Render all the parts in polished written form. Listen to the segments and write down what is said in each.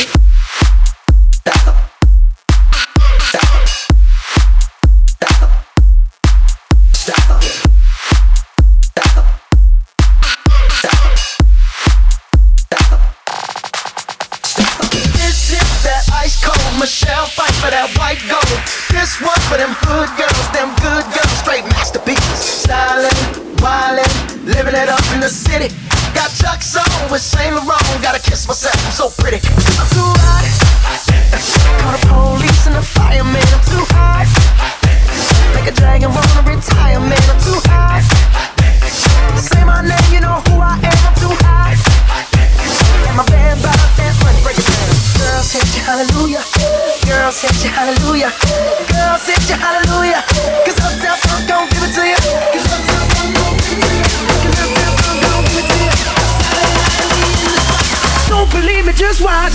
Michelle fight for that white gold. This one for them hood girls, them good girls, straight masterpieces. Stylin', wildin', living it up in the city. Got Chuck's on with Saint Laurent. Gotta kiss myself, I'm so pretty. I'm too hot. Call the police and the fireman. I'm too hot. Make a dragon wanna retire, man. I'm too hot. Say my name, you know who I am. I'm too hot. And my band bought that money. Break it down. Girls hit you hallelujah. Girls hit you hallelujah. Girls hit you hallelujah. Cause Uptown Funk gon' give it to you. Cause Uptown Funk gon' give it to you. Cause Uptown Funk gon' give it to you. Don't believe me, just watch.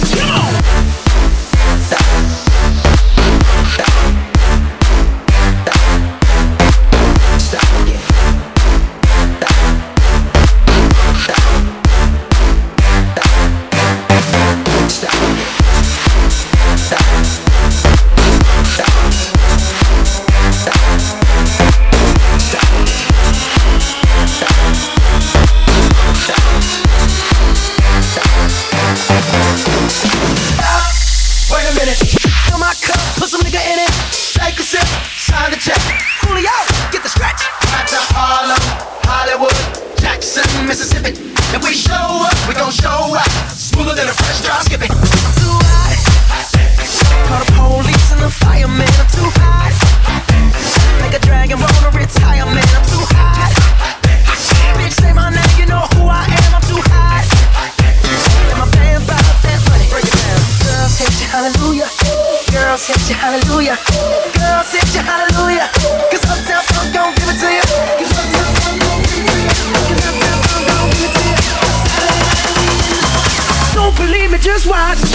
Mississippi. If we show up, we gon' show up. Smoother than a fresh drop skipping. I'm too hot. Call the police and the fireman. I'm too hot. Make a dragon wanna retire, man. I'm too hot. Bitch, say my name, you know who I am. I'm too hot. And my band bought that money. Break it down. Girls hit you hallelujah. Girls hit you hallelujah. Girls hit you hallelujah. Cause Uptown Funk gon' give it to you. Cause Uptown Funk gon' give it to you. Cause Uptown Funk gon' give it to you. Don't believe me, just watch.